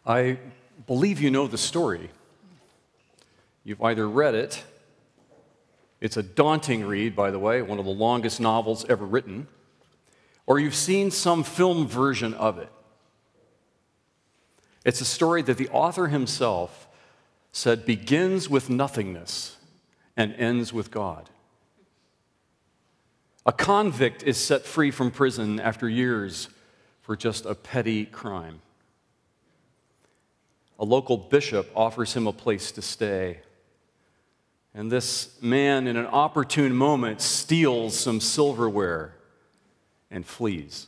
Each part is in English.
I believe you know the story. You've either read it, it's a daunting read, by the way, one of the longest novels ever written, or you've seen some film version of it. It's a story that the author himself said begins with nothingness and ends with God. A convict is set free from prison after years for just a petty crime. A local bishop offers him a place to stay. And this man, in an opportune moment, steals some silverware and flees.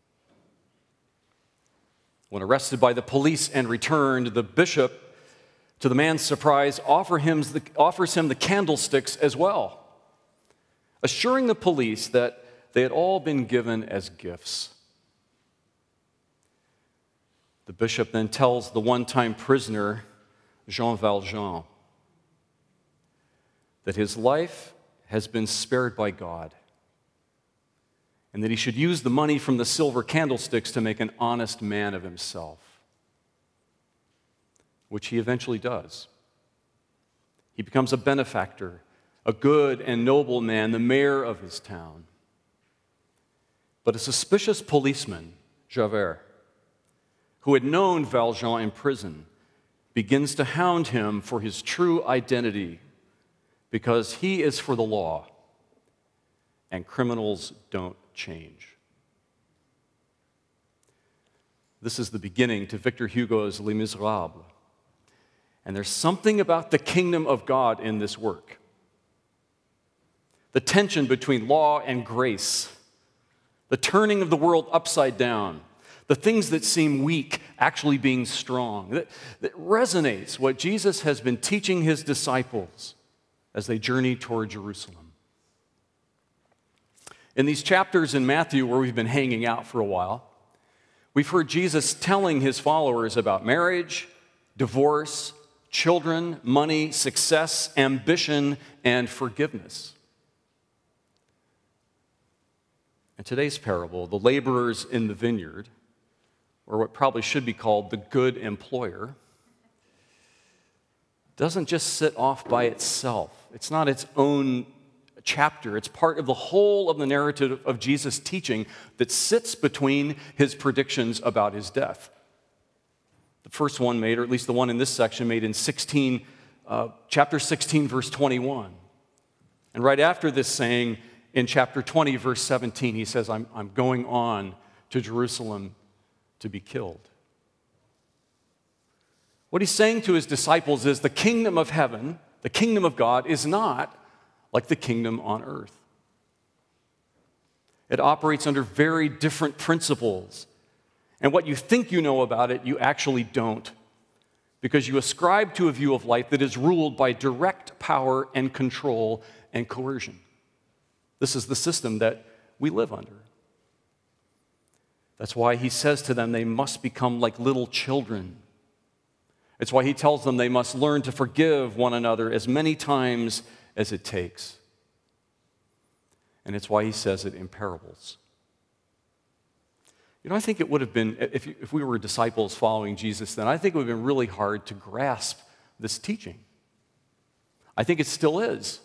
When arrested by the police and returned, the bishop, to the man's surprise, offers him the candlesticks as well, assuring the police that they had all been given as gifts. The bishop then tells the one-time prisoner, Jean Valjean, that his life has been spared by God and that he should use the money from the silver candlesticks to make an honest man of himself, which he eventually does. He becomes a benefactor, a good and noble man, the mayor of his town. But a suspicious policeman, Javert, who had known Valjean in prison, begins to hound him for his true identity because he is for the law and criminals don't change. This is the beginning to Victor Hugo's Les Miserables. And there's something about the kingdom of God in this work. The tension between law and grace, the turning of the world upside down, the things that seem weak actually being strong. That resonates what Jesus has been teaching his disciples as they journey toward Jerusalem. In these chapters in Matthew, where we've been hanging out for a while, we've heard Jesus telling his followers about marriage, divorce, children, money, success, ambition, and forgiveness. In today's parable, the laborers in the vineyard, or what probably should be called the good employer, doesn't just sit off by itself. It's not its own chapter. It's part of the whole of the narrative of Jesus' teaching that sits between his predictions about his death. The first one made, or at least the one in this section, made in chapter 16, verse 21. And right after this saying, in chapter 20, verse 17, he says, I'm going on to Jerusalem to be killed. What he's saying to his disciples is the kingdom of heaven, the kingdom of God, is not like the kingdom on earth. It operates under very different principles. And what you think you know about it, you actually don't, because you ascribe to a view of life that is ruled by direct power and control and coercion. This is the system that we live under. That's why he says to them they must become like little children. It's why he tells them they must learn to forgive one another as many times as it takes. And it's why he says it in parables. You know, I think it would have been, if we were disciples following Jesus then, I think it would have been really hard to grasp this teaching. I think it still is.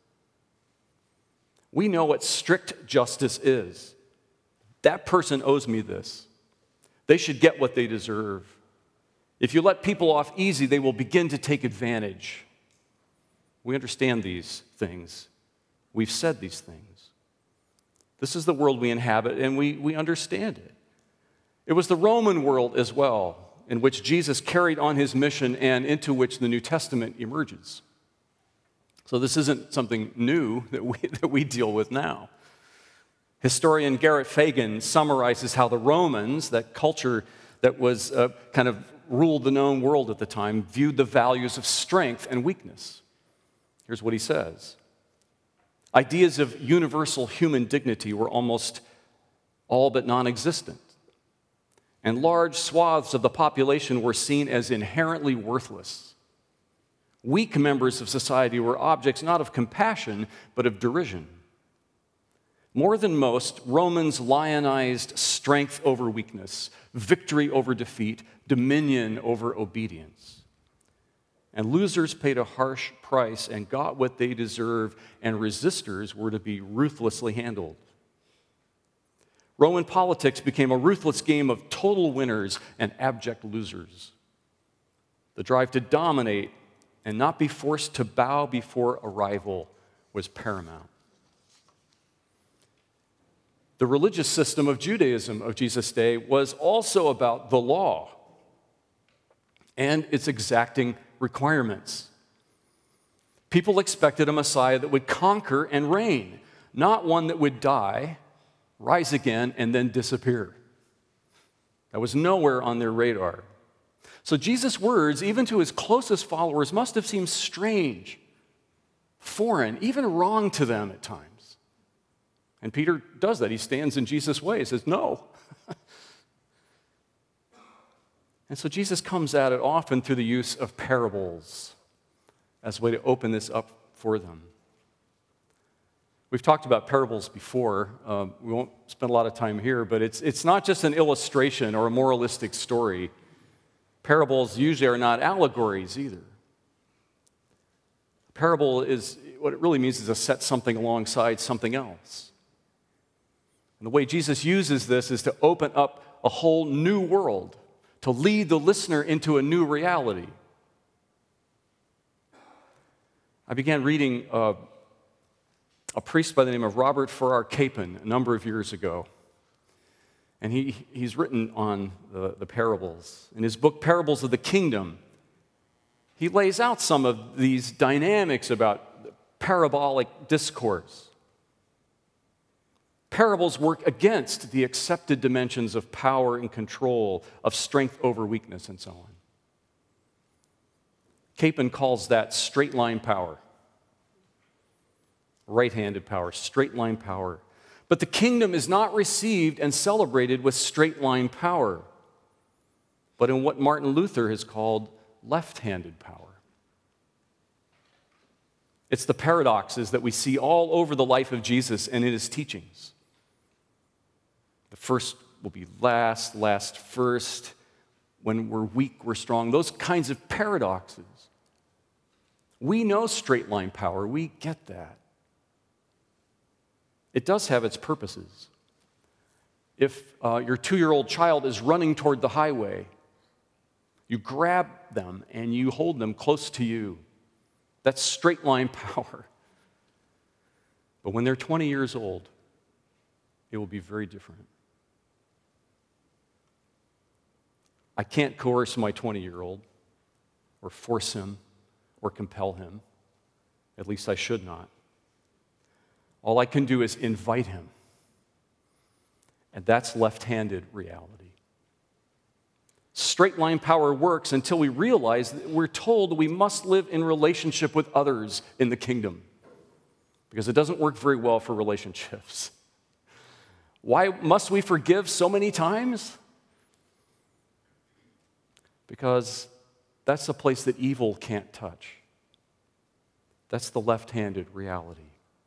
We know what strict justice is. That person owes me this. They should get what they deserve. If you let people off easy, they will begin to take advantage. We understand these things. We've said these things. This is the world we inhabit, and we understand it. It was the Roman world as well, in which Jesus carried on his mission and into which the New Testament emerges. So this isn't something new that we deal with now. Historian Garrett Fagan summarizes how the Romans, that culture that was kind of ruled the known world at the time, viewed the values of strength and weakness. Here's what he says. Ideas of universal human dignity were almost all but non-existent, and large swaths of the population were seen as inherently worthless. Weak members of society were objects not of compassion, but of derision. More than most, Romans lionized strength over weakness, victory over defeat, dominion over obedience. And losers paid a harsh price and got what they deserved, and resistors were to be ruthlessly handled. Roman politics became a ruthless game of total winners and abject losers. The drive to dominate and not be forced to bow before a rival was paramount. The religious system of Judaism of Jesus' day was also about the law and its exacting requirements. People expected a Messiah that would conquer and reign, not one that would die, rise again, and then disappear. That was nowhere on their radar. So Jesus' words, even to his closest followers, must have seemed strange, foreign, even wrong to them at times. And Peter does that. He stands in Jesus' way and says, no. And so Jesus comes at it often through the use of parables as a way to open this up for them. We've talked about parables before. We won't spend a lot of time here, but it's not just an illustration or a moralistic story. Parables usually are not allegories either. A parable is, what it really means is to set something alongside something else. And the way Jesus uses this is to open up a whole new world, to lead the listener into a new reality. I began reading a priest by the name of Robert Farrar Capon a number of years ago. And he's written on the parables. In his book, Parables of the Kingdom, he lays out some of these dynamics about parabolic discourse. Parables work against the accepted dimensions of power and control, of strength over weakness, and so on. Capon calls that straight line power. Right-handed power, straight line power. But the kingdom is not received and celebrated with straight line power, but in what Martin Luther has called left-handed power. It's the paradoxes that we see all over the life of Jesus and in his teachings. The first will be last, last first. When we're weak, we're strong. Those kinds of paradoxes. We know straight line power. We get that. It does have its purposes. If your 2-year-old child is running toward the highway, you grab them and you hold them close to you. That's straight line power. But when they're 20 years old, it will be very different. I can't coerce my 20-year-old or force him or compel him. At least I should not. All I can do is invite him. And that's left-handed reality. Straight line power works until we realize that we're told we must live in relationship with others in the kingdom. Because it doesn't work very well for relationships. Why must we forgive so many times? Because that's a place that evil can't touch. That's the left-handed reality.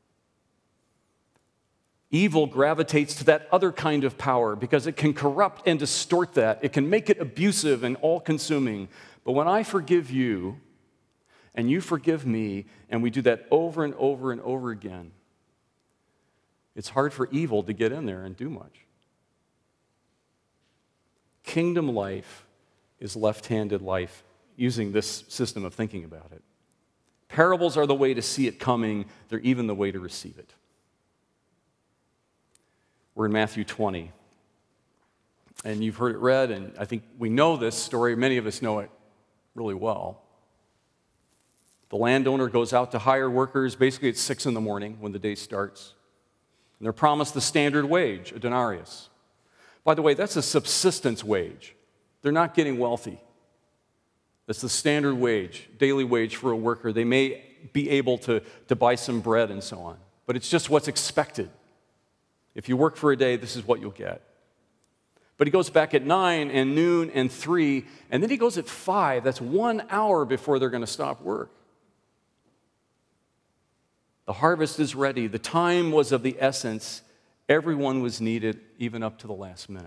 Evil gravitates to that other kind of power because it can corrupt and distort that. It can make it abusive and all-consuming. But when I forgive you, and you forgive me, and we do that over and over and over again, it's hard for evil to get in there and do much. Kingdom life is left-handed life, using this system of thinking about it. Parables are the way to see it coming. They're even the way to receive it. We're in Matthew 20. And you've heard it read, and I think we know this story. Many of us know it really well. The landowner goes out to hire workers. Basically, it's 6 in the morning when the day starts. And they're promised the standard wage, a denarius. By the way, that's a subsistence wage. They're not getting wealthy. That's the standard wage, daily wage for a worker. They may be able to buy some bread and so on, but it's just what's expected. If you work for a day, this is what you'll get. But he goes back at 9 and noon and 3, and then he goes at 5. That's 1 hour before they're going to stop work. The harvest is ready. The time was of the essence, Everyone was needed, even up to the last minute.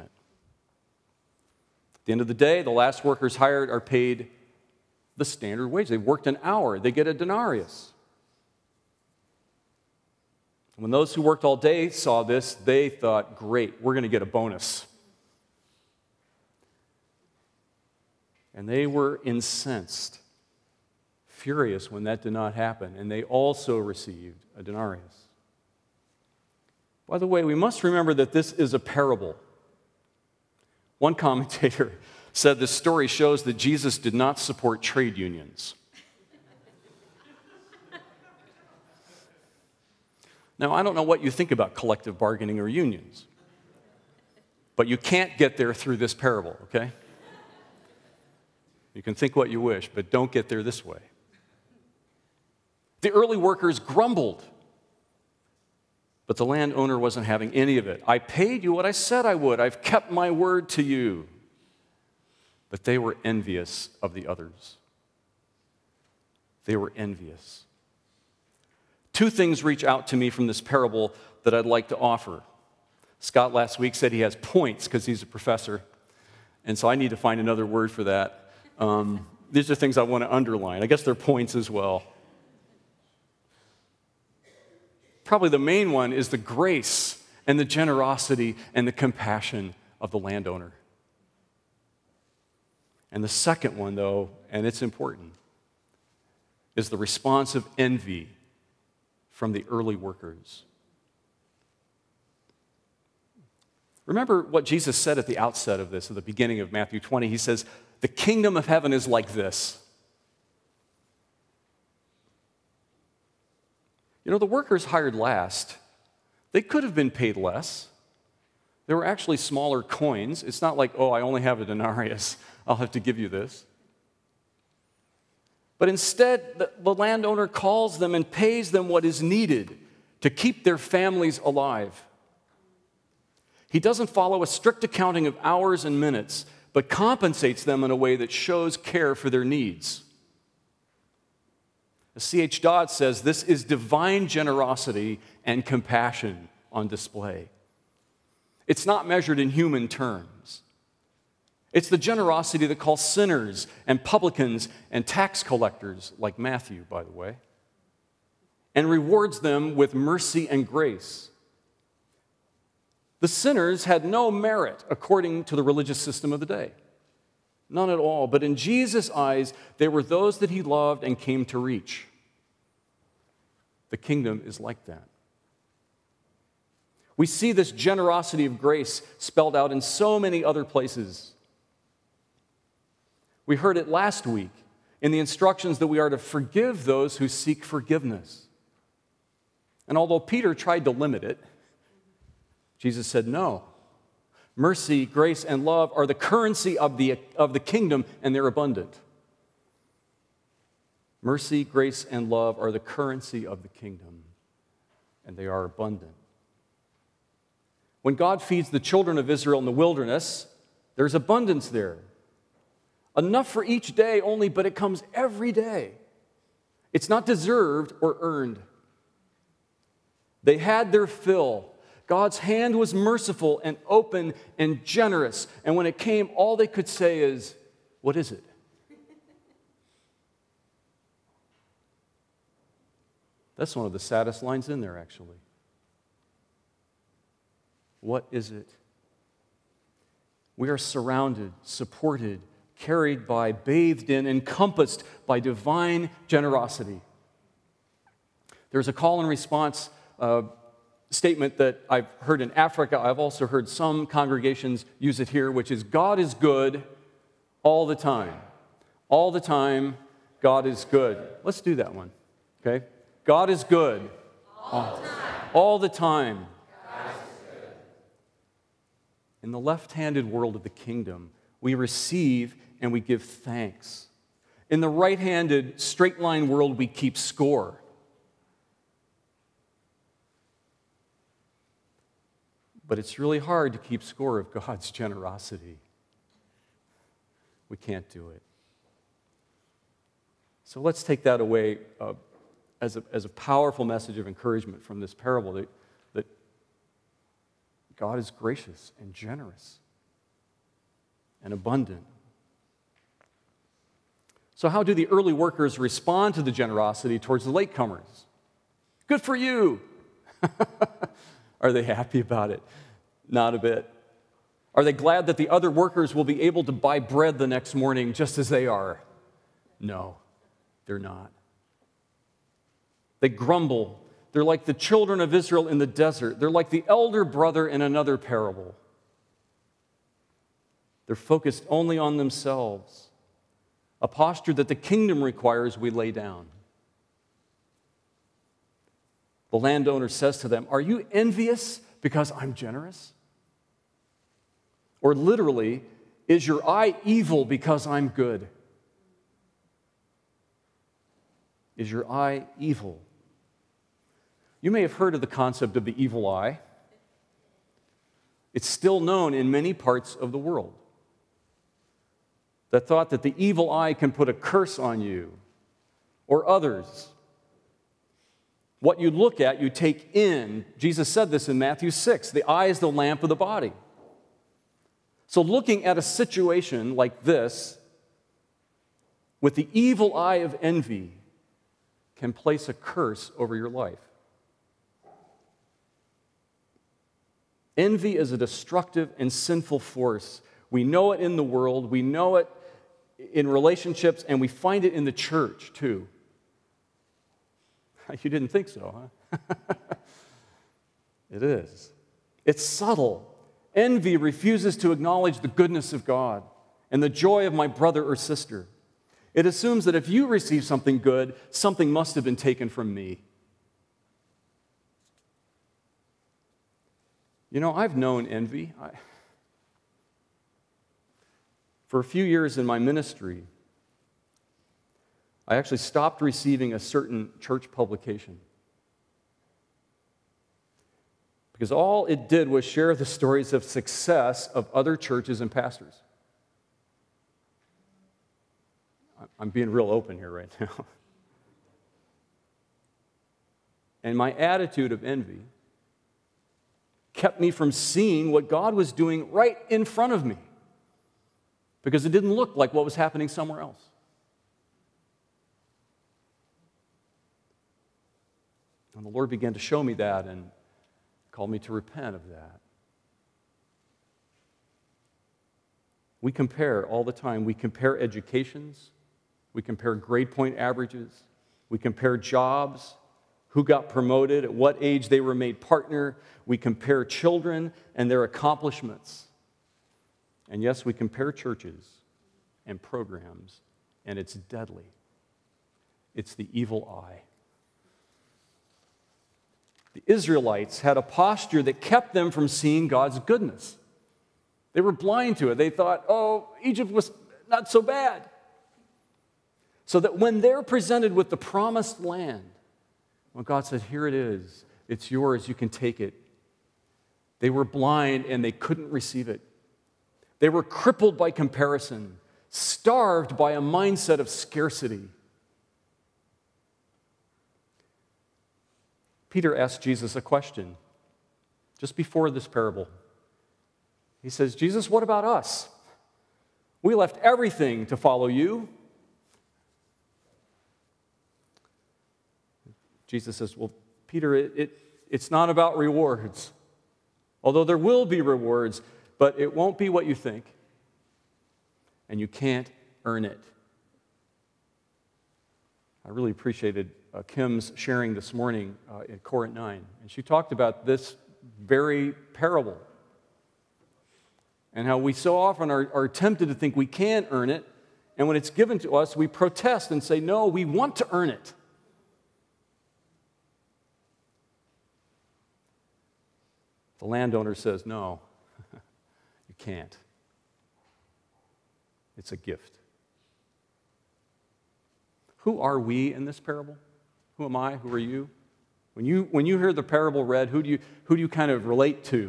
At the end of the day, the last workers hired are paid the standard wage. They've worked an hour. They get a denarius. When those who worked all day saw this, they thought, great, we're going to get a bonus. And they were incensed, furious when that did not happen, and they also received a denarius. By the way, we must remember that this is a parable. One commentator said this story shows that Jesus did not support trade unions. Now, I don't know what you think about collective bargaining or unions, but you can't get there through this parable, okay? You can think what you wish, but don't get there this way. The early workers grumbled, but the landowner wasn't having any of it. I paid you what I said I would. I've kept my word to you. But they were envious of the others. They were envious. Two things reach out to me from this parable that I'd like to offer. Scott last week said he has points because he's a professor, and so I need to find another word for that. These are things I want to underline. I guess they're points as well. Probably the main one is the grace and the generosity and the compassion of the landowner. And the second one, though, and it's important, is the response of envy from the early workers. Remember what Jesus said at the outset of this, at the beginning of Matthew 20. He says, the kingdom of heaven is like this. You know, the workers hired last, they could have been paid less. There were actually smaller coins. It's not like, oh, I only have a denarius. I'll have to give you this. But instead, the landowner calls them and pays them what is needed to keep their families alive. He doesn't follow a strict accounting of hours and minutes, but compensates them in a way that shows care for their needs. As C.H. Dodd says, this is divine generosity and compassion on display. It's not measured in human terms. It's the generosity that calls sinners and publicans and tax collectors, like Matthew, by the way, and rewards them with mercy and grace. The sinners had no merit according to the religious system of the day. None at all. But in Jesus' eyes, they were those that he loved and came to reach. The kingdom is like that. We see this generosity of grace spelled out in so many other places. We heard it last week in the instructions that we are to forgive those who seek forgiveness. And although Peter tried to limit it, Jesus said no. Mercy, grace, and love are the currency of the kingdom, and they're abundant. Mercy, grace, and love are the currency of the kingdom, and they are abundant. When God feeds the children of Israel in the wilderness, there's abundance there. Enough for each day only, but it comes every day. It's not deserved or earned. They had their fill. God's hand was merciful and open and generous. And when it came, all they could say is, what is it? That's one of the saddest lines in there, actually. What is it? We are surrounded, supported, carried by, bathed in, encompassed by divine generosity. There's a call and response statement that I've heard in Africa. I've also heard some congregations use it here, which is God is good all the time. All the time, God is good. Let's do that one, okay? God is good. All the time. All the time. God is good. In the left-handed world of the kingdom, we receive and we give thanks. In the right-handed, straight-line world, we keep score. But it's really hard to keep score of God's generosity. We can't do it. So let's take that away as a powerful message of encouragement from this parable that God is gracious and generous and abundant. So how do the early workers respond to the generosity towards the latecomers? Good for you! Are they happy about it? Not a bit. Are they glad that the other workers will be able to buy bread the next morning just as they are? No, they're not. They grumble. They're like the children of Israel in the desert. They're like the elder brother in another parable. They're focused only on themselves, a posture that the kingdom requires we lay down. The landowner says to them, "Are you envious because I'm generous?" Or literally, "Is your eye evil because I'm good?" Is your eye evil? You may have heard of the concept of the evil eye. It's still known in many parts of the world. The thought that the evil eye can put a curse on you or others. What you look at, you take in. Jesus said this in Matthew 6. The eye is the lamp of the body. So looking at a situation like this with the evil eye of envy can place a curse over your life. Envy is a destructive and sinful force. We know it in the world, we know it in relationships, and we find it in the church too. You didn't think so, huh? It is. It's subtle. Envy refuses to acknowledge the goodness of God and the joy of my brother or sister. It assumes that if you receive something good, something must have been taken from me. You know, I've known envy. For a few years in my ministry, I actually stopped receiving a certain church publication because all it did was share the stories of success of other churches and pastors. I'm being real open here right now. And my attitude of envy kept me from seeing what God was doing right in front of me because it didn't look like what was happening somewhere else. And the Lord began to show me that and called me to repent of that. We compare all the time. We compare educations. We compare grade point averages. We compare jobs, who got promoted, at what age they were made partner. We compare children and their accomplishments. And yes, we compare churches and programs, and it's deadly. It's the evil eye. The Israelites had a posture that kept them from seeing God's goodness. They were blind to it. They thought, oh, Egypt was not so bad. So that when they're presented with the promised land, when God said, here it is, it's yours, you can take it, they were blind and they couldn't receive it. They were crippled by comparison, starved by a mindset of scarcity. Peter asked Jesus a question just before this parable. He says, Jesus, what about us? We left everything to follow you. Jesus says, well, Peter, it's not about rewards. Although there will be rewards, but it won't be what you think. And you can't earn it. I really appreciated Kim's sharing this morning at Core at 9. And she talked about this very parable and how we so often are tempted to think we can earn it. And when it's given to us, we protest and say, no, we want to earn it. The landowner says, no, you can't. It's a gift. Who are we in this parable? Who am I? Who are you? When you hear the parable read, who do you kind of relate to?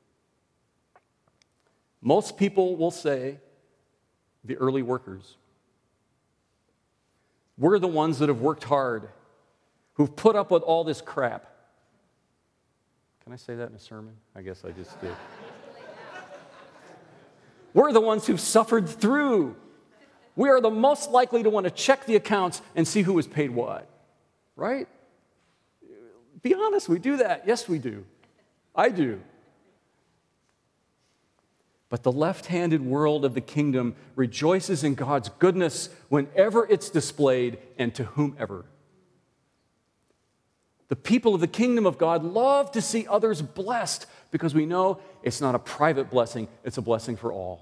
Most people will say the early workers. We're the ones that have worked hard, who've put up with all this crap. Can I say that in a sermon? I guess I just did. We're the ones who've suffered through. We are the most likely to want to check the accounts and see who was paid what, right? Be honest, we do that. Yes, we do. I do. But the left-handed world of the kingdom rejoices in God's goodness whenever it's displayed and to whomever. The people of the kingdom of God love to see others blessed because we know it's not a private blessing, it's a blessing for all.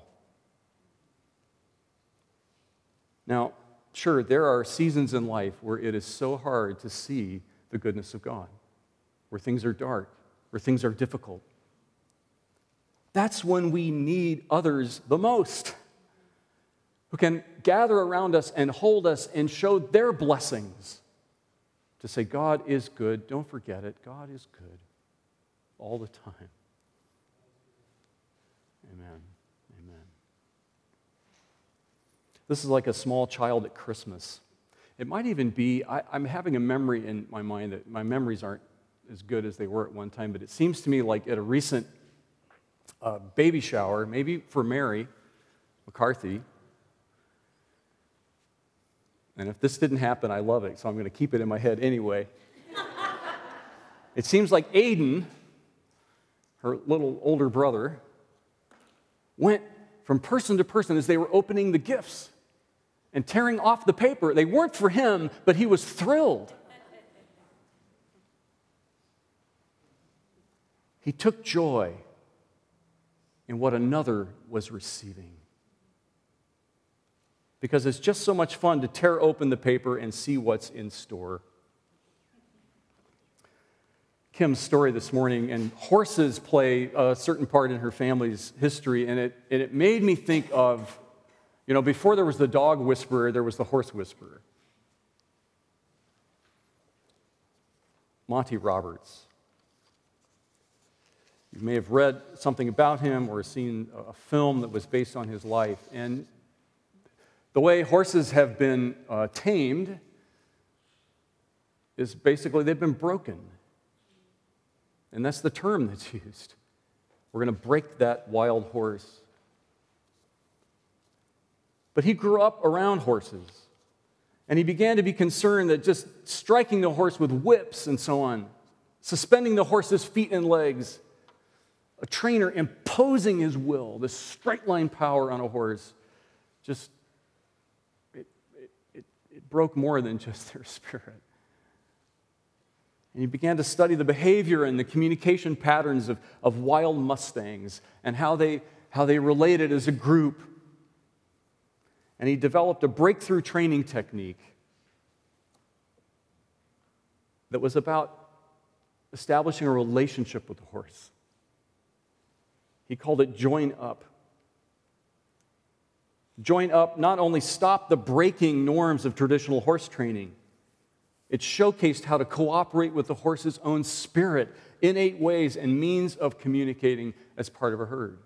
Now, sure, there are seasons in life where it is so hard to see the goodness of God, where things are dark, where things are difficult. That's when we need others the most, who can gather around us and hold us and show their blessings. To say, God is good, don't forget it, God is good all the time. Amen. Amen. This is like a small child at Christmas. It might even be, I'm having a memory in my mind that my memories aren't as good as they were at one time, but it seems to me like at a recent baby shower, maybe for Mary McCarthy. And if this didn't happen, I love it, so I'm going to keep it in my head anyway. It seems like Aiden, her little older brother, went from person to person as they were opening the gifts and tearing off the paper. They weren't for him, but he was thrilled. He took joy in what another was receiving. Because it's just so much fun to tear open the paper and see what's in store. Kim's story this morning, and horses play a certain part in her family's history, and it made me think of, before there was the dog whisperer, there was the horse whisperer. Monty Roberts. You may have read something about him or seen a film that was based on his life, and the way horses have been tamed is basically they've been broken. And that's the term that's used. We're going to break that wild horse. But he grew up around horses, and he began to be concerned that just striking the horse with whips and so on, suspending the horse's feet and legs, a trainer imposing his will, this straight-line power on a horse, just it broke more than just their spirit. And he began to study the behavior and the communication patterns of wild Mustangs and how they related as a group. And he developed a breakthrough training technique that was about establishing a relationship with the horse. He called it Join Up. Join Up not only stopped the breaking norms of traditional horse training, it showcased how to cooperate with the horse's own spirit, innate ways and means of communicating as part of a herd.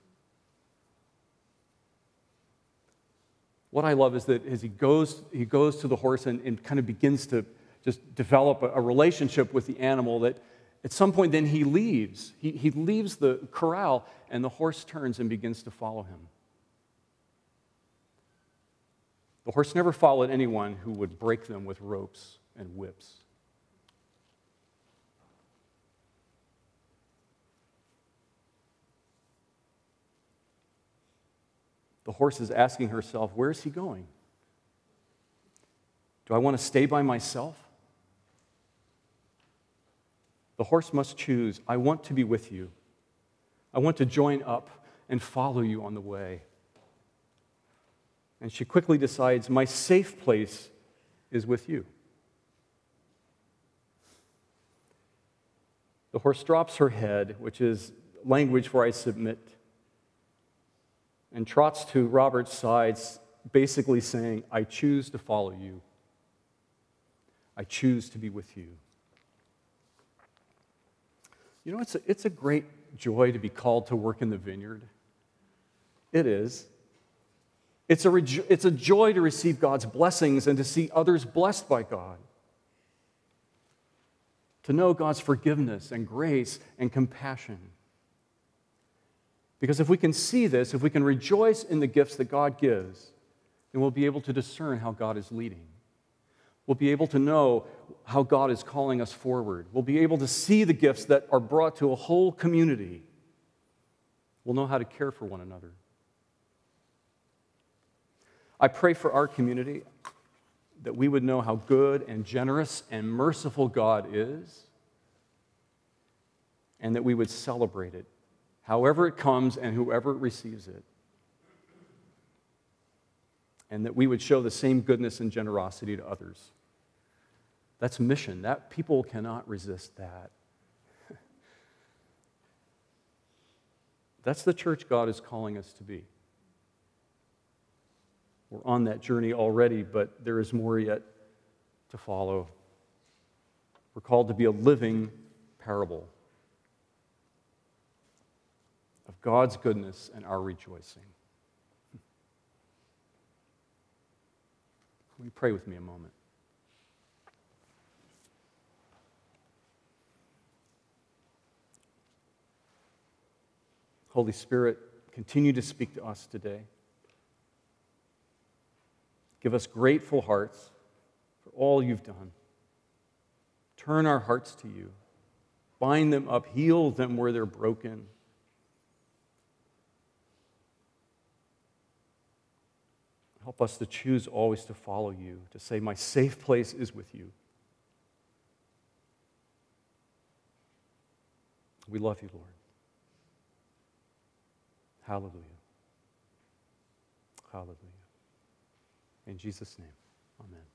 What I love is that as he goes to the horse and kind of begins to just develop a relationship with the animal, that at some point then he leaves. He leaves the corral and the horse turns and begins to follow him. The horse never followed anyone who would break them with ropes and whips. The horse is asking herself, where is he going? Do I want to stay by myself? The horse must choose, I want to be with you. I want to join up and follow you on the way. And she quickly decides, my safe place is with you. The horse drops her head, which is language for I submit, and trots to Robert's side, basically saying, I choose to follow you. I choose to be with you. It's a great joy to be called to work in the vineyard. It is. It's a joy to receive God's blessings and to see others blessed by God. to know God's forgiveness and grace and compassion. Because if we can see this, if we can rejoice in the gifts that God gives, then we'll be able to discern how God is leading. We'll be able to know how God is calling us forward. We'll be able to see the gifts that are brought to a whole community. We'll know how to care for one another. I pray for our community that we would know how good and generous and merciful God is, and that we would celebrate it, however it comes and whoever receives it. And that we would show the same goodness and generosity to others. That's mission. That people cannot resist that. That's the church God is calling us to be. We're on that journey already, but there is more yet to follow. We're called to be a living parable of God's goodness and our rejoicing. Will you pray with me a moment? Holy Spirit, continue to speak to us today. Give us grateful hearts for all you've done. Turn our hearts to you. Bind them up, heal them where they're broken. Help us to choose always to follow you, to say, my safe place is with you. We love you, Lord. Hallelujah. Hallelujah. In Jesus' name, amen.